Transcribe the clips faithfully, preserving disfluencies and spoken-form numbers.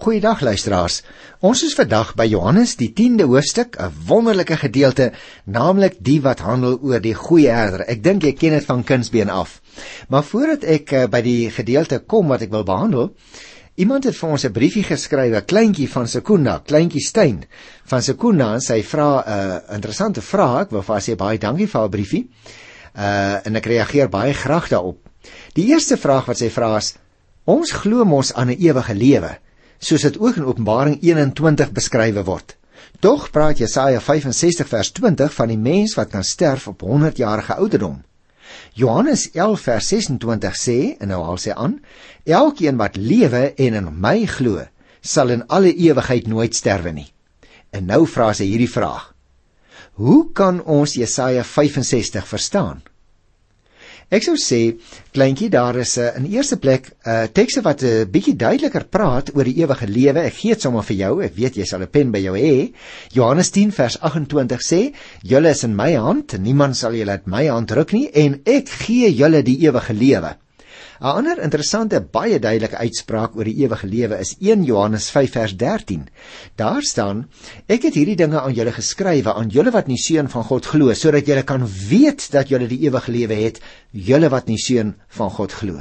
Goeiedag luisteraars. Ons is vandag by Johannes die tiende hoofstuk, 'n wonderlike gedeelte, naamlik die wat handel oor die goeie herder. Ek dink jy ken dit van kindsbeen af. Maar voordat ek uh, by die gedeelte kom wat ek wil behandel, iemand het vir ons 'n briefie geskryf, 'n kleintjie van Sekunda, kleintjie Stein van Sekunda, en sy vra 'n uh, interessante vraag. Ek wil vir haar sê baie dankie vir haar briefie. Uh, en ek reageer baie graag daarop. Die eerste vraag wat sy vra is: ons glo mos aan 'n ewige lewe, soos dit ook in Openbaring eenentwintig beskrywe word. Tog praat Jesaja vyf en sestig vers twintig van die mens wat kan sterf op honderdjarige ouderdom. Johannes elf vers ses en twintig sê, en nou haal sy aan: elkeen wat lewe en in my glo, sal in alle ewigheid nooit sterwe nie. En nou vra sy hierdie vraag: hoe kan ons Jesaja vyf en sestig verstaan? Ek sou sê, kleintjie, daar is uh, in eerste plek uh, tekste wat 'n uh, bietjie duideliker praat oor die ewige lewe. Ek gee dit sommer vir jou, ek weet jy sal 'n pen by jou hê. Johannes tien vers agt-en-twintig sê: julle is in my hand, niemand sal julle uit my hand ruk nie, en ek gee julle die ewige lewe. 'n Ander interessante, baie duidelike uitspraak oor die ewige lewe is een Johannes vyf vers dertien. Daar staan: ek het hierdie dinge aan julle geskrywe, aan julle wat nie seun van God glo, sodat julle kan weet dat julle die ewige lewe het, julle wat nie seun van God glo.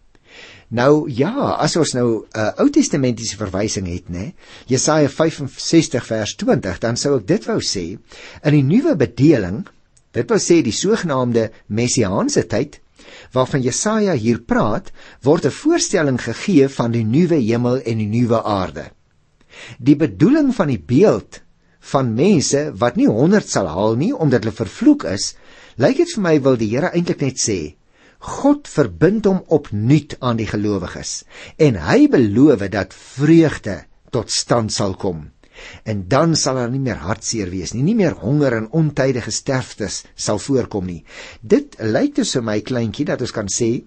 Nou ja, as ons nou 'n uh, Ou Testamentiese verwysing het, né, Jesaja vyf en sestig vers twintig, dan sou ek dit wou sê, in die nuwe bedeling, dit wil sê die sogenaamde messiaanse tyd, waarvan Jesaja hier praat, word 'n voorstelling gegee van die nuwe hemel en die nuwe aarde. Die bedoeling van die beeld van mense wat nie honderd sal haal nie, omdat hulle vervloek is, lyk dit vir my wil die Here eintlik net sê, God verbind hom opnuut aan die gelowiges, en hy beloof dat vreugde tot stand sal kom. En dan sal daar nie meer hartseer wees nie, nie meer honger en ontydige sterftes sal voorkom nie. Dit lyk dus vir my, kleintjie, dat ons kan sê,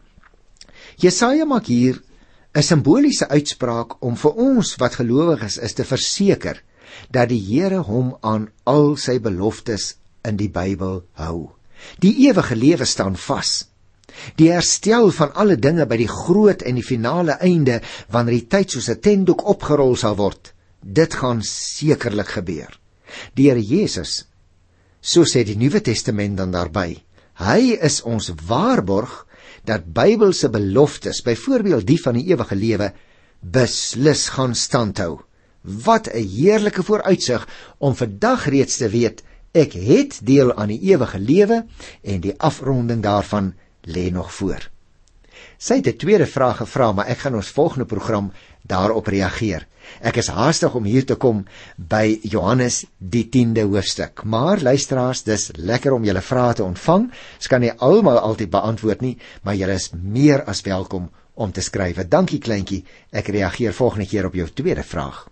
Jesaja maak hier 'n simboliese uitspraak om vir ons wat gelowiges is te verseker dat die Here hom aan al sy beloftes in die Bybel hou. Die ewige lewe staan vas. Die herstel van alle dinge by die groot en die finale einde, wanneer die tyd soos 'n tentdoek opgerol sal word, dit gaan sekerlik gebeur. Die Here Jesus, so sê die Nuwe Testament dan daarby, hy is ons waarborg dat Bybelse beloftes, byvoorbeeld die van die ewige lewe, beslis gaan standhou. Wat 'n heerlike vooruitsig om vandag reeds te weet, ek het deel aan die ewige lewe en die afronding daarvan lê nog voor. Sy het 'n tweede vraag gevra, maar ek gaan ons volgende program daarop reageer. Ek is haastig om hier te kom by Johannes die tiende hoofstuk. Maar luisteraars, dis lekker om julle vrae te ontvang. Ek kan nie almal altyd beantwoord nie, maar julle is meer as welkom om te skryf. Dankie kleintjie, ek reageer volgende keer op jou tweede vraag.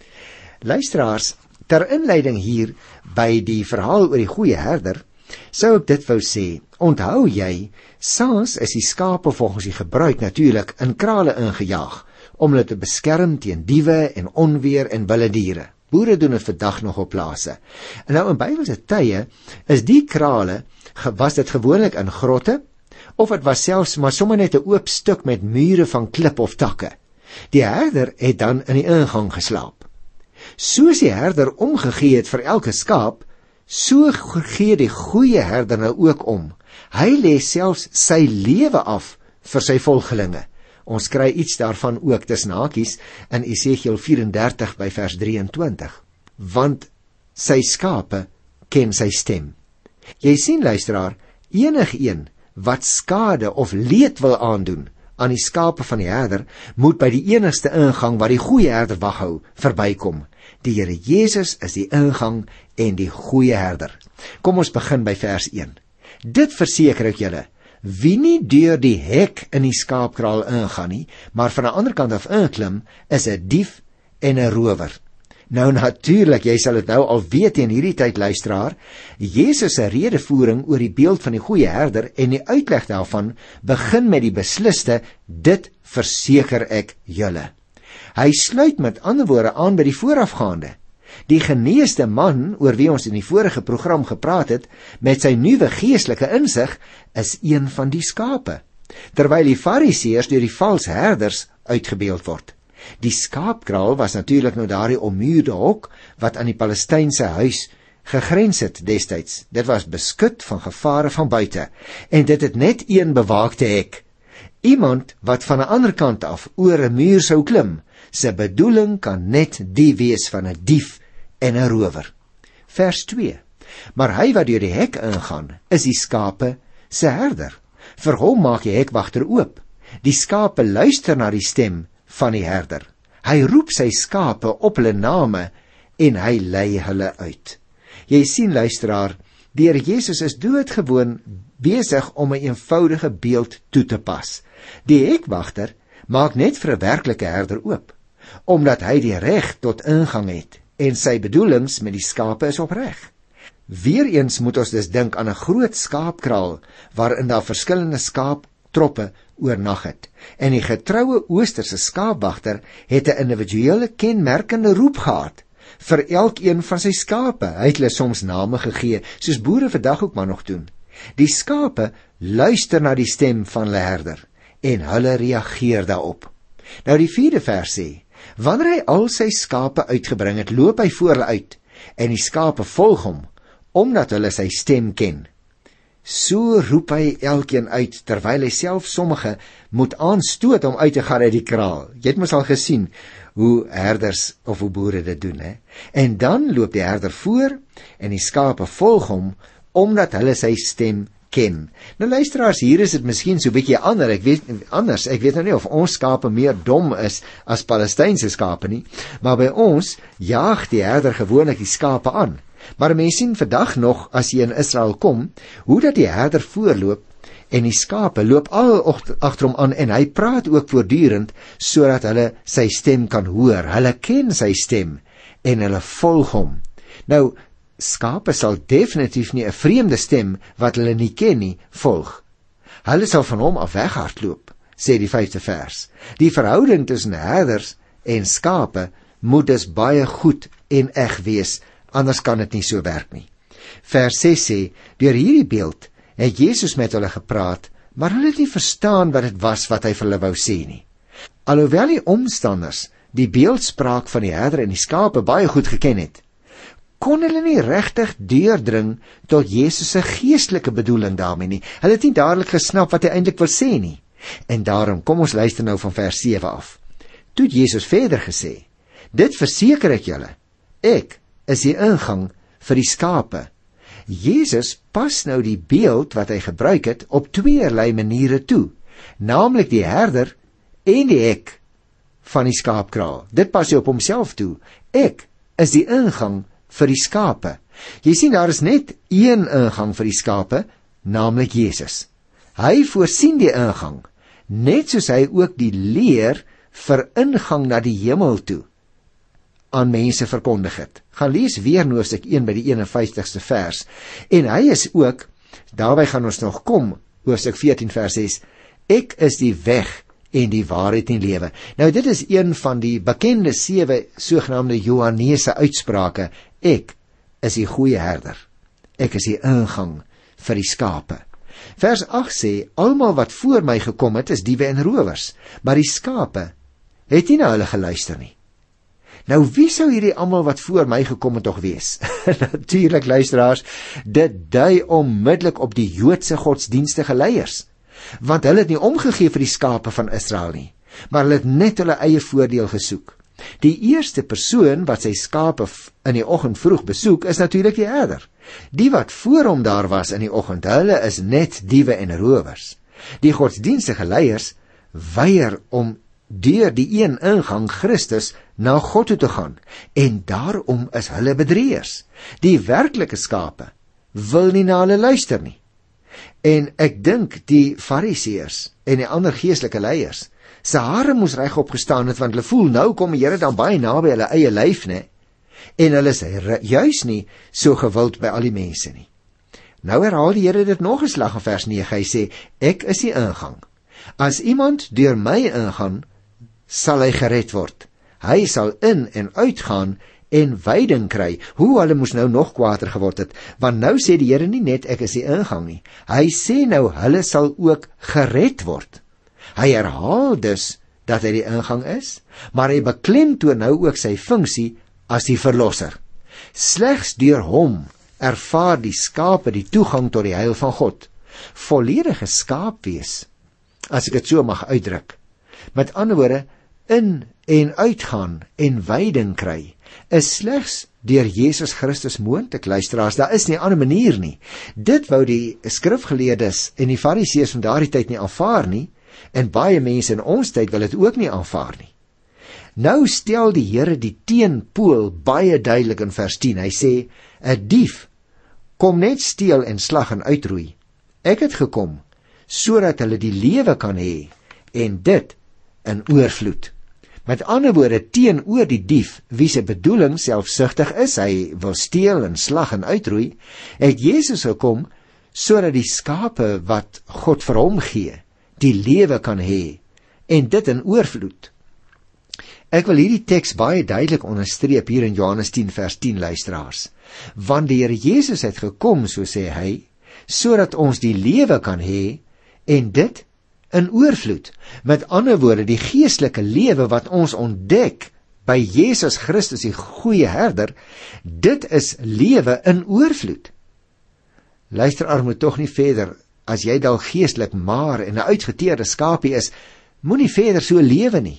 Luisteraars, ter inleiding hier by die verhaal oor die goeie herder, sou ek dit wou sê, onthou jy, saans is die skape volgens die gebruik natuurlik in krale ingejaag, om hulle te beskerm teen diewe en onweer en wilde diere. Boere doen dit vandag nog op plase. En nou in Bybelse tye is die krale, was dit gewoonlik in grotte, of het was selfs maar sommer net 'n oop stuk met mure van klip of takke. Die herder het dan in die ingang geslaap. Soos die herder omgegee het vir elke skaap, so gee die goeie herder nou ook om. Hy lê selfs sy lewe af vir sy volgelinge. Ons kry iets daarvan ook tussen hakies in Esegiel vyf en dertig by vers drieëntwintig. Want sy skape ken sy stem. Jy sien, luisteraar, enigeen wat skade of leed wil aandoen aan die skape van die herder, moet by die enigste ingang waar die goeie herder wag hou, verbykom. Die Here Jesus is die ingang en die goeie herder. Kom ons begin by vers een. Dit verseker ek julle, wie nie deur die hek in die skaapkraal ingaan nie, maar van 'n ander kant af inklim, is 'n dief en 'n rower. Nou natuurlik, jy sal dit nou al weet in hierdie tyd, luisteraar, Jesus se redevoering oor die beeld van die goeie herder en die uitleg daarvan begin met die besliste, dit verseker ek julle. Hy sluit met ander woorde aan by die voorafgaande. Die geneesde man, oor wie ons in die vorige program gepraat het, met sy nuwe geestelike insig, is een van die skape, terwyl die fariseërs deur die valse herders uitgebeeld word. Die skaapkraal was natuurlik nou daardie ommuurde hok wat aan die Palestynse huis gegrens het destyds. Dit was beskut van gevare van buite en dit het net een bewaakte hek. Iemand wat van 'n ander kant af oor 'n muur sou klim, sy bedoeling kan net die wees van 'n dief en 'n rower. Vers twee. Maar hy wat deur die hek ingaan, is die skape se herder. Vir hom maak die hekwagter oop. Die skape luister na die stem van die herder. Hy roep sy skape op hulle name en hy lei hulle uit. Jy sien, luisteraar, die Here Jesus is doodgewoon besig om 'n eenvoudige beeld toe te pas. Die hekwagter maak net vir 'n werklike herder oop, omdat hy die reg tot ingang het en sy bedoelings met die skape is opreg. Weereens moet ons dus dink aan 'n groot skaapkraal waarin daar verskillende skaaptroppe oornag het. En die getroue oosterse skaapwagter het 'n individuele kenmerkende roep gehad vir elkeen van sy skape. Hy het hulle soms name gegee, soos boere vandag ook maar nog doen. Die skape luister na die stem van hulle herder en hulle reageer daarop. Nou die vierde vers sê, wanneer hy al sy skape uitgebring het, loop hy voor hulle uit en die skape volg hom, omdat hulle sy stem ken. So roep hy elkeen uit, terwyl hy self sommige moet aanstoot om uit te gaan uit die kraal. Jy het mos al gesien hoe herders of hoe boere dit doen, hè? En dan loop die herder voor en die skape volg hom, omdat hulle sy stem ken. Nou luisteraars, hier is dit miskien so 'n bietjie ander. Ek weet anders, ek weet nou nie of ons skape meer dom is as Palestynse skape nie, maar by ons jaag die herder gewoonlik die skape aan. Maar mense sien vandag nog, as jy in Israel kom, hoe dat die herder voorloop en die skape loop al agter hom aan en hy praat ook voortdurend sodat hulle sy stem kan hoor. Hulle ken sy stem en hulle volg hom. Nou, skape sal definitief nie 'n vreemde stem wat hulle nie ken nie volg. Hulle sal van hom af weghardloop, sê die vyfde vers. Die verhouding tussen herders en skape moet dus baie goed en eg wees, anders kan dit nie so werk nie. Vers ses sê, deur hierdie beeld het Jesus met hulle gepraat, maar hulle het nie verstaan wat dit was wat hy vir hulle wou sê nie. Alhoewel die omstanders die beeldspraak van die herder en die skape baie goed geken het, kon hulle nie regtig deurdring tot Jesus se geestelike bedoeling daarmee nie. Hulle het nie dadelik gesnap wat hy eintlik wil sê nie. En daarom, kom ons luister nou van vers sewe af. Toe het Jesus verder gesê, dit verseker ek julle, ek is die ingang vir die skape. Jesus pas nou die beeld wat hy gebruik het op tweeërlei maniere toe, naamlik die herder en die hek van die skaapkraal. Dit pas hy op homself toe. Ek is die ingang vir die skape. Jy sien, daar is net een ingang vir die skape, naamlik Jesus. Hy voorsien die ingang, net soos hy ook die leer vir ingang na die hemel toe aan mense verkondig het. Gaan lees weer Hoofstuk een by die eenenvyftigste vers. En hy is ook, daarby gaan ons nog kom, Hoofstuk veertien vers ses, ek is die weg en die waarheid en lewe. Nou dit is een van die bekende sewe sogenaamde Johannese uitsprake. Ek is die goeie herder. Ek is die ingang vir die skape. Vers agt sê, almal wat voor my gekom het is diewe en rowers, maar die skape het nie na hulle geluister nie. Nou wie sou hierdie almal wat voor my gekom het tog wees? Natuurlik, luisteraars, dit dui onmiddellik op die Joodse godsdienstige leiers, want hulle het nie omgegee vir die skape van Israel nie, maar hulle het net hulle eie voordeel gesoek. Die eerste persoon wat sy skape in die oggend vroeg besoek, is natuurlik die herder. Die wat voor hom daar was in die oggend, hulle is net diewe en rowers. Die godsdienstige leiers weier om deur die een ingang Christus na God toe te gaan, en daarom is hulle bedrieërs. Die werklike skape wil nie na hulle luister nie. En ek dink die fariseërs en die ander geestelike leiers, se hare moes reg opgestaan het, want hulle voel nou kom die Here dan baie naby hulle eie lyf, né? En hulle is juis nie so gewild by al die mense nie. Nou herhaal die Here dit nog 'n slag in vers nege. Hy sê, ek is die ingang. As iemand deur my ingaan, sal hy gered word. Hy sal in en uitgaan en veiding kry. Hoe hulle moes nou nog kwaader geword het, want nou sê die Here nie net ek is die ingang nie. Hy sê nou hulle sal ook gered word. Hy herhaal dus dat hy die ingang is, maar hy beklemtoon nou ook sy funksie as die verlosser. Slegs deur hom ervaar die skape die toegang tot die heil van God. Volledige skaapwees, as ek dit so mag uitdruk. Met ander woorde, in en uitgaan en wyding kry, is slegs deur Jesus Christus moontlik, luisteraars. Daar is nie 'n ander manier nie. Dit wou die skrifgeleerdes en die fariseërs van daardie tyd nie aanvaar nie, en baie mense in ons tyd wil dit ook nie aanvaar nie. Nou stel die Here die teenpool baie duidelik in vers tien. Hy sê, 'n dief kom net steel en slag en uitroei. Ek het gekom sodat hulle die lewe kan hê en dit in oorvloed.' Met ander woorde, teenoor die dief, wie se bedoeling selfsugtig is, hy wil steel en slag en uitroei, het Jesus gekom sodat die skape wat God vir hom gee, die lewe kan hê en dit in oorvloed. Ek wil hierdie teks baie duidelik onderstreep hier in Johannes tien vers tien, luisteraars. Want die Here Jesus het gekom, so sê hy, sodat ons die lewe kan hê en dit in oorvloed. Met ander woorde, die geestelike lewe wat ons ontdek by Jesus Christus, die goeie herder, dit is lewe in oorvloed. Luisteraar, moet tog nie verder, as jy dalk geestelik maar en 'n uitgeteerde skapie is, moenie verder so lewe nie.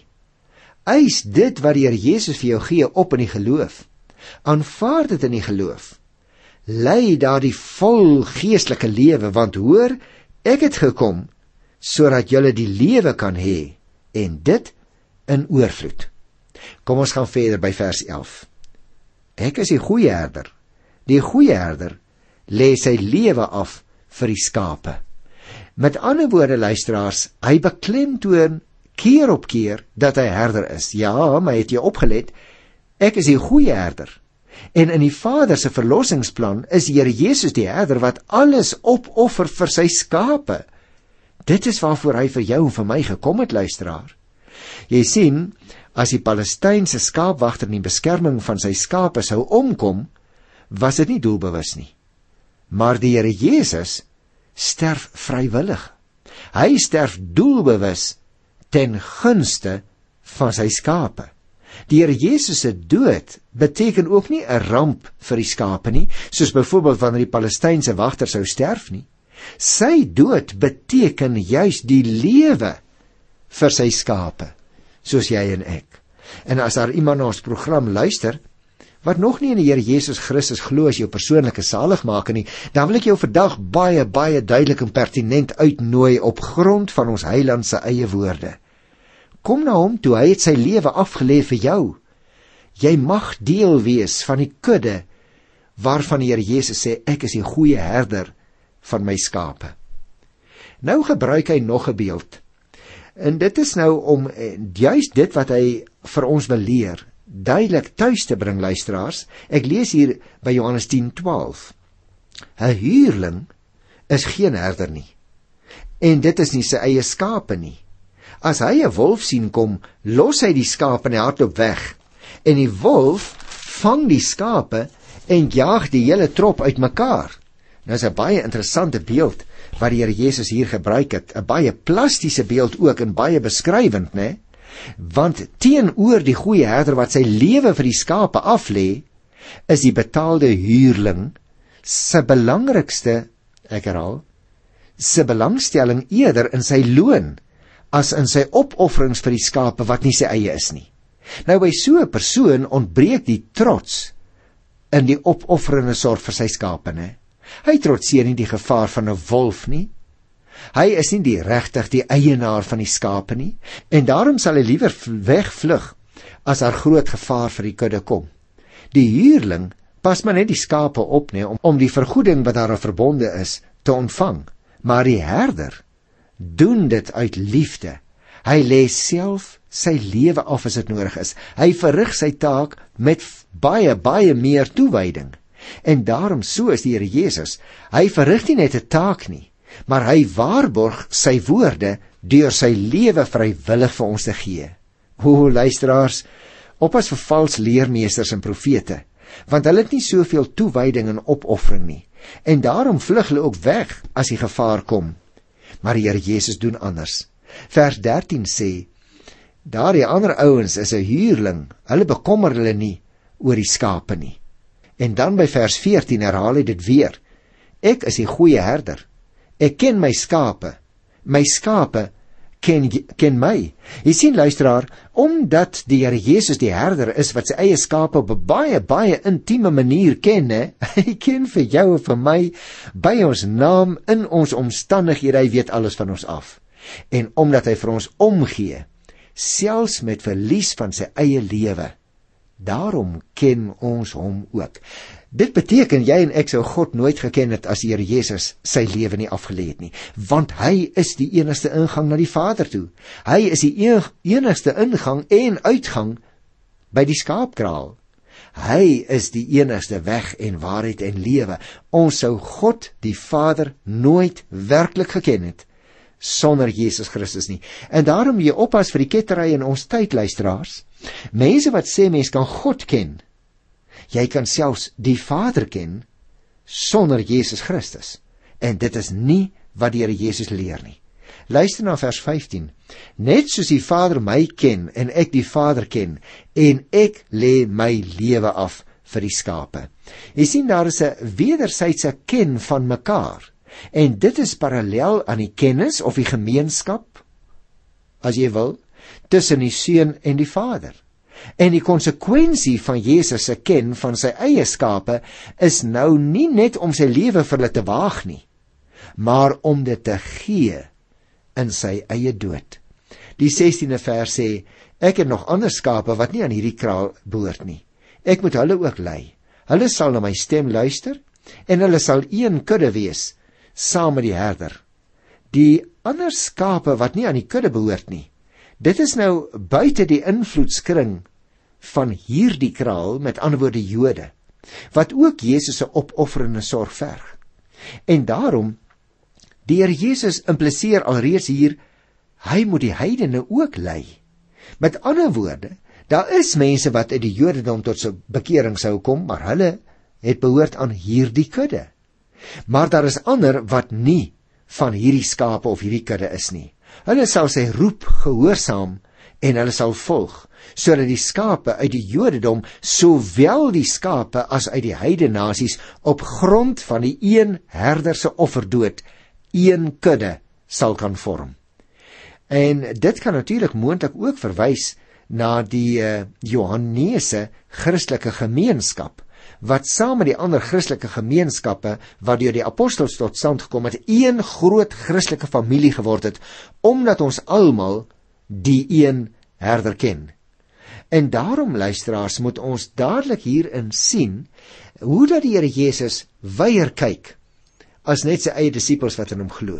Eis dit wat die Here Jesus vir jou gee op in die geloof. Aanvaar dit in die geloof. Lei daar die vol geestelike lewe, want hoor, ek het gekom sodat julle die lewe kan hê en dit in oorvloed. Kom ons gaan verder by vers elf. Ek is die goeie herder. Die goeie herder lê sy lewe af vir die skape. Met ander woorde, luisteraars, hy beklemtoon keer op keer dat hy herder is. Ja, maar het jy opgelet, ek is die goeie herder. En in die Vader se verlossingsplan is die Here Jesus die herder wat alles opoffer vir sy skape. Dit is waarvoor hy vir jou en vir my gekom het, luisteraar. Jy sien, as die Palestynse skaapwagter in die beskerming van sy skape sou omkom, was dit nie doelbewus nie. Maar die Here Jesus sterf vrywillig. Hy sterf doelbewus ten gunste van sy skape. Die Here Jesus se dood beteken ook nie 'n ramp vir die skape nie, soos byvoorbeeld wanneer die Palestynse wagter sou sterf nie. Sy dood beteken juis die lewe vir sy skape, soos jy en ek. En as daar iemand na ons program luister, wat nog nie in die Here Jesus Christus glo as jou persoonlike saligmaker nie, dan wil ek jou vandag baie, baie duidelik en pertinent uitnooi op grond van ons Heiland se eie woorde. Kom na hom toe, hy het sy lewe afgelê vir jou. Jy mag deel wees van die kudde waarvan die Here Jesus sê, ek is die goeie herder van my skape. Nou gebruik hy nog 'n beeld. En dit is nou om juist dit wat hy vir ons wil leer, duidelik tuis te bring, luisteraars. Ek lees hier by Johannes tien twaalf. 'n Huurling is geen herder nie, en dit is nie sy eie skape nie. As hy 'n wolf sien kom, los hy die skape en hy hardloop weg. En die wolf vang die skape en jaag die hele trop uitmekaar. Nou is 'n baie interessante beeld wat die Here Jesus hier gebruik het. 'n Baie plastiese beeld ook en baie beskrywend, né? Want teenoor die goeie herder wat sy lewe vir die skape aflê, is die betaalde huurling se belangrikste, ek herhaal, se belangstelling eerder in sy loon as in sy opofferings vir die skape wat nie sy eie is nie. Nou by so 'n persoon ontbreek die trots in die opofferende sorg vir sy skape, né? Hy trotseer nie die gevaar van 'n wolf nie. Hy is nie die regtig die eienaar van die skape nie, en daarom sal hy liewer wegvlug as daar groot gevaar vir die kudde kom. Die huurling pas maar net die skape op, nee, om, om die vergoeding wat daaraan verbonde is te ontvang, maar die herder doen dit uit liefde. Hy lê self sy lewe af as dit nodig is. Hy verrig sy taak met baie, baie meer toewyding. En daarom, so is die Here Jesus, hy verrig nie net 'n taak nie, maar hy waarborg sy woorde deur sy lewe vrywillig vir ons te gee. O, luisteraars, oppas vir vals leermeesters en profete, want hulle het nie soveel toewyding en opoffering nie, en daarom vlug hulle ook weg as die gevaar kom. Maar die Here Jesus doen anders. Vers dertien sê, Daardie ander ouens is 'n huurling, hulle bekommer hulle nie oor die skape nie. En dan by vers veertien herhaal hy dit weer. Ek is die goeie herder. Ek ken my skape. My skape ken, ken my. Jy sien luisteraar, omdat die Here Jesus die herder is wat sy eie skape op 'n baie, baie intieme manier ken, he, hy ken vir jou en vir my, by ons naam, in ons omstandighede, hy weet alles van ons af. En omdat hy vir ons omgee, selfs met verlies van sy eie lewe, daarom ken ons hom ook. Dit beteken jy en ek sou God nooit geken het as die Here Jesus sy lewe nie afgelê het nie, want hy is die enigste ingang na die Vader toe. Hy is die enigste ingang en uitgang by die skaapkraal. Hy is die enigste weg en waarheid en lewe. Ons sou God die Vader nooit werklik geken het sonder Jesus Christus nie. En daarom jy oppas vir die kettery in ons tyd, luisteraars. Mense wat sê mens kan God ken, jy kan selfs die Vader ken sonder Jesus Christus. En dit is nie wat die Here Jesus leer nie. Luister na vers vyftien. Net soos die Vader my ken en ek die Vader ken, en ek lê my lewe af vir die skape. Jy sien, daar is 'n wederwysige ken van mekaar. En dit is parallel aan die kennis of die gemeenskap, as jy wil, tussen die Seun en die Vader. En die konsekwensie van Jesus se ken van sy eie skape is nou nie net om sy lewe vir hulle te waag nie, maar om dit te gee in sy eie dood. Die sestiende vers sê, ek het nog ander skape wat nie aan hierdie kraal behoort nie. Ek moet hulle ook lei. Hulle sal na my stem luister en hulle sal een kudde wees, saam met die herder. Die ander skape wat nie aan die kudde behoort nie, dit is nou buite die invloedskring van hierdie kraal, met ander woorde Jode, wat ook Jesus se opofferende sorg verg. En daarom, die Here Jesus impliseer alreeds hier, hy moet die heidene ook lei. Met ander woorde, daar is mense wat uit die Jodendom tot sy bekering sou kom, maar hulle het behoort aan hierdie kudde. Maar daar is ander wat nie van hierdie skape of hierdie kudde is nie. Hulle sal sy roep gehoorsaam en hulle sal volg, sodat die skape uit die Jodendom, sowel die skape as uit die heidene nasies, op grond van die een herder se offerdood, een kudde sal kan vorm. En dit kan natuurlik moontlik ook verwys na die uh, Johannese Christelike gemeenskap, wat saam met die ander Christelike gemeenskappe, wat deur die apostels tot stand gekom het, een groot Christelike familie geword het, omdat ons almal die een herder ken. En daarom, luisteraars, moet ons dadelik hierin sien, hoe dat die Here Jesus weier kyk, as net sy eie disippels wat in hom glo.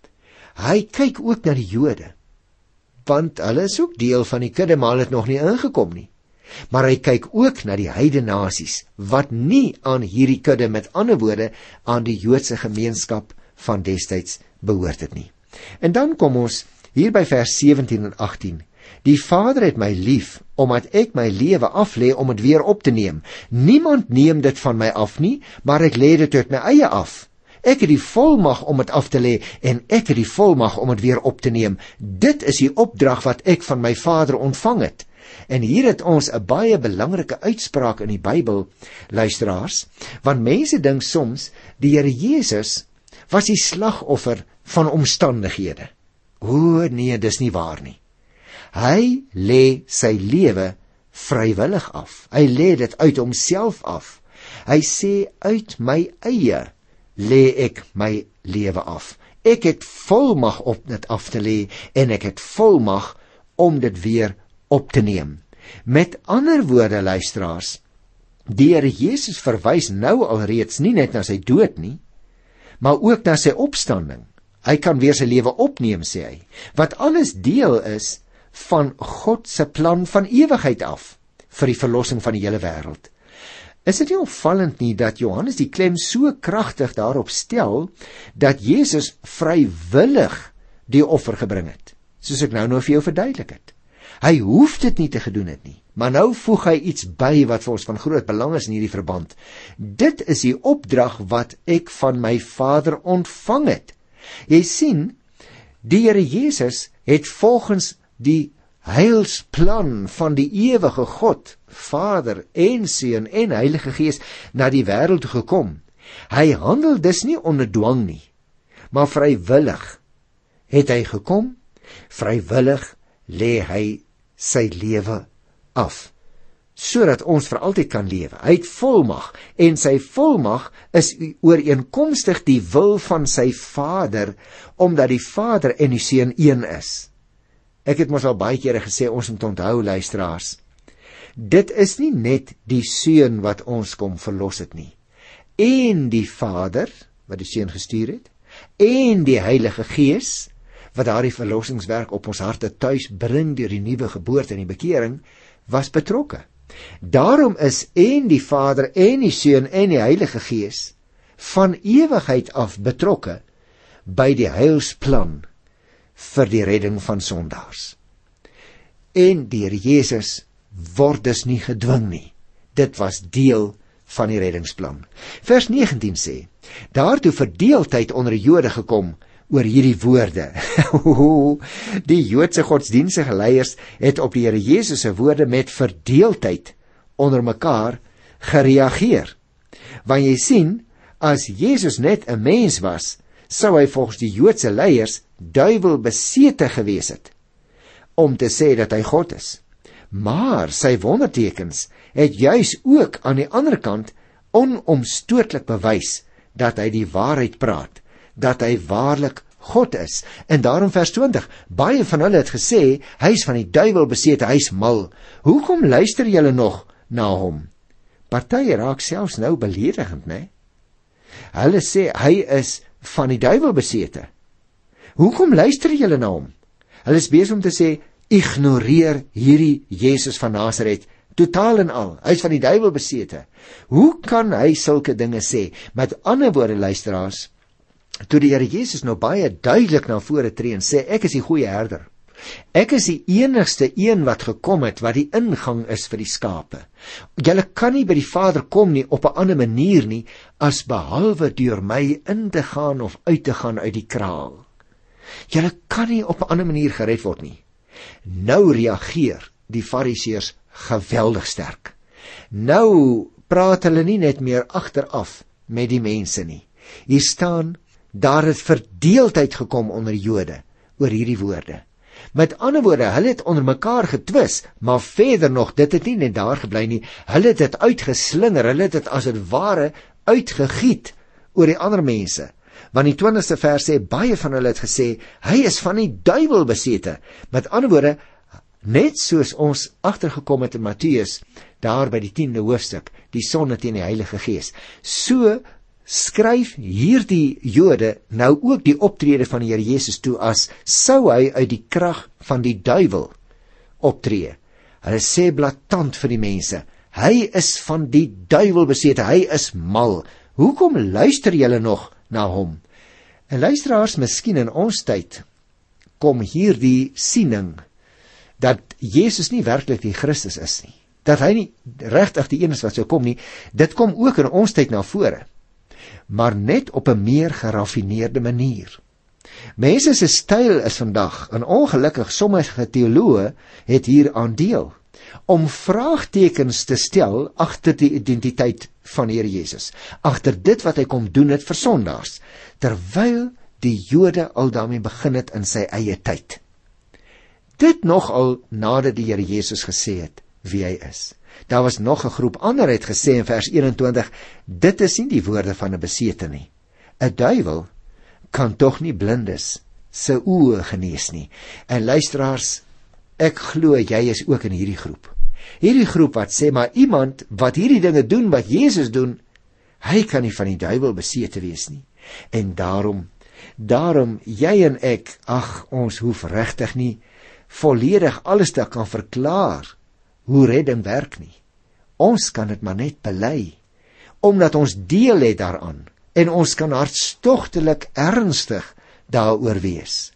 Hy kyk ook na die Jode, want hulle is ook deel van die kudde, maar hulle het nog nie ingekom nie. Maar hy kyk ook na die heidene nasies, wat nie aan hierdie kudde, met ander woorde, aan die Joodse gemeenskap van destyds behoort het nie. En dan kom ons hier by vers sewentien en agtien. Die Vader het my lief, omdat ek my lewe aflê om het weer op te neem. Niemand neem dit van my af nie, maar ek lê dit uit my eie af. Ek het die volmag om het af te lê, en ek het die volmag om het weer op te neem. Dit is die opdrag wat ek van my Vader ontvang het. En hier het ons 'n baie belangrike uitspraak in die Bybel, luisteraars, want mense dink soms die Here Jesus was die slagoffer van omstandighede. O nee, dis nie waar nie. Hy lê sy lewe vrywillig af. Hy lê dit uit homself af. Hy sê, uit my eie lê ek my lewe af. Ek het volmag om dit af te lê, en ek het volmag om dit weer op te neem. Met ander woorde, luisteraars, die Here Jesus verwys nou alreeds nie net na sy dood nie, maar ook na sy opstanding. Hy kan weer sy lewe opneem, sê hy, wat alles deel is van God se plan van ewigheid af, vir die verlossing van die hele wêreld. Is dit nie opvallend nie, dat Johannes die klem so kragtig daarop stel, dat Jesus vrywillig die offer gebring het, soos ek nou nou vir jou verduidelik het. Hy hoef dit nie te gedoen het nie, maar nou voeg hy iets by wat vir ons van groot belang is in hierdie verband. Dit is die opdrag wat ek van my Vader ontvang het. Jy sien, die Here Jesus het volgens die heilsplan van die ewige God, Vader en Seun en Heilige Gees na die wêreld toe gekom. Hy handel dus nie onder dwang nie, maar vrywillig het hy gekom, vrywillig lê hy sy lewe af, sodat ons vir altyd kan lewe. Hy het volmag, en sy volmag is ooreenkomstig die wil van sy Vader, omdat die Vader en die Seun een is. Ek het mos al baie kere gesê, ons moet onthou, luisteraars, dit is nie net die Seun wat ons kom verlos het nie, en die Vader, wat die Seun gestuur het, en die Heilige Gees, wat daardie verlossingswerk op ons harte tuis bring deur die nuwe geboorte en die bekering, was betrokke. Daarom is en die Vader en die Seun en die Heilige Gees van ewigheid af betrokke by die heilsplan vir die redding van sondaars. En die Here Jesus word dus nie gedwing nie. Dit was deel van die reddingsplan. Vers negentien sê, daartoe verdeeldheid onder die Jode gekom oor hierdie woorde. Die Joodse godsdienstige leiers het op die Here Jesus se woorde met verdeeldheid onder mekaar gereageer. Want jy sien, as Jesus net 'n mens was, sou hy volgens die Joodse leiers duiwelbesete gewees het om te sê dat hy God is. Maar sy wondertekens het juis ook aan die ander kant onomstootlik bewys dat hy die waarheid praat, dat hy waarlik God is. En daarom vers twintig, baie van hulle het gesê, hy is van die duiwel besete, hy is mal. Hoekom luister julle nog na hom? Partye raak selfs nou beledigend, né? Hulle sê, hy is van die duiwel besete. Hoekom luister julle na hom? Hulle is besig om te sê, ignoreer hierdie Jesus van Nasaret, totaal en al, hy is van die duiwel besete. Hoe kan hy sulke dinge sê? Met ander woorde, luisteraars, toe die Here Jesus nou baie duidelik na vore tree en sê, ek is die goeie herder. Ek is die enigste een wat gekom het, wat die ingang is vir die skape. Julle kan nie by die Vader kom nie op 'n ander manier nie, as behalwe deur my in te gaan of uit te gaan uit die kraal. Julle kan nie op 'n ander manier gered word nie. Nou reageer die Fariseërs geweldig sterk. Nou praat hulle nie net meer agteraf met die mense nie. Hier staan, daar het verdeeldheid gekom onder Jode oor hierdie woorde. Met ander woorde, hulle het onder mekaar getwis, maar verder nog, dit het nie net daar gebly nie, hulle het dit uitgeslinger, hulle het dit as het ware uitgegiet oor die ander mense. Want die twintigste vers sê, baie van hulle het gesê, hy is van die duiwel besete. Met ander woorde, net soos ons agtergekom het in Matteus, daar by die tiende hoofstuk, die sonde teen die Heilige Gees. So skryf hierdie Jode nou ook die optrede van die Here Jesus toe as sou hy uit die krag van die duiwel optree. Hulle sê blaatant vir die mense, hy is van die duiwel besete, hy is mal. Hoekom luister julle nog na hom? En luisteraars, miskien in ons tyd kom hierdie siening dat Jesus nie werklik die Christus is nie, dat hy nie regtig die een is wat sou kom nie, dit kom ook in ons tyd na vore, maar net op 'n meer geraffineerde manier. Mense se styl is vandag, en ongelukkig sommige teoloë het hier aan deel, om vraagtekens te stel agter die identiteit van die Here Jesus, agter dit wat hy kom doen het vir sondaars, terwyl die Jode al daarmee begin het in sy eie tyd. Dit nogal nadat die Here Jesus gesê het wie hy is. Daar was nog 'n groep ander het gesê in vers eenentwintig, dit is nie die woorde van 'n besete nie. 'n Duiwel kan tog nie blindes se oë genees nie. En luisteraars, ek glo jy is ook in hierdie groep. Hierdie groep wat sê, maar iemand wat hierdie dinge doen wat Jesus doen, hy kan nie van die duiwel besete wees nie. En daarom, daarom jy en ek, ag, ons hoef regtig nie volledig alles te kan verklaar hoe redding werk nie. Ons kan dit maar net bely, omdat ons deel het daaraan, en ons kan hartstogtelik ernstig daaroor wees.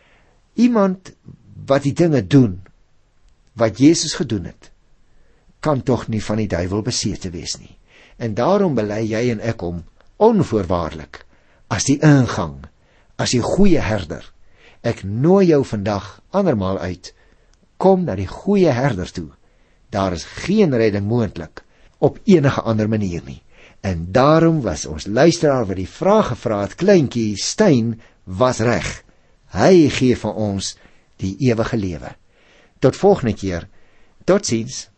Iemand wat die dinge doen, wat Jesus gedoen het, kan tog nie van die duiwel besete wees nie. En daarom bely jy en ek hom onvoorwaardelik, as die ingang, as die goeie herder. Ek nooi jou vandag andermaal uit, kom na die goeie herder toe. Daar is geen redding moontlik op enige ander manier nie. En daarom was ons luisteraar wat die vraag gevra het, kleintjie Stein, was reg. Hy gee vir ons die ewige lewe. Tot volgende keer. Totsiens.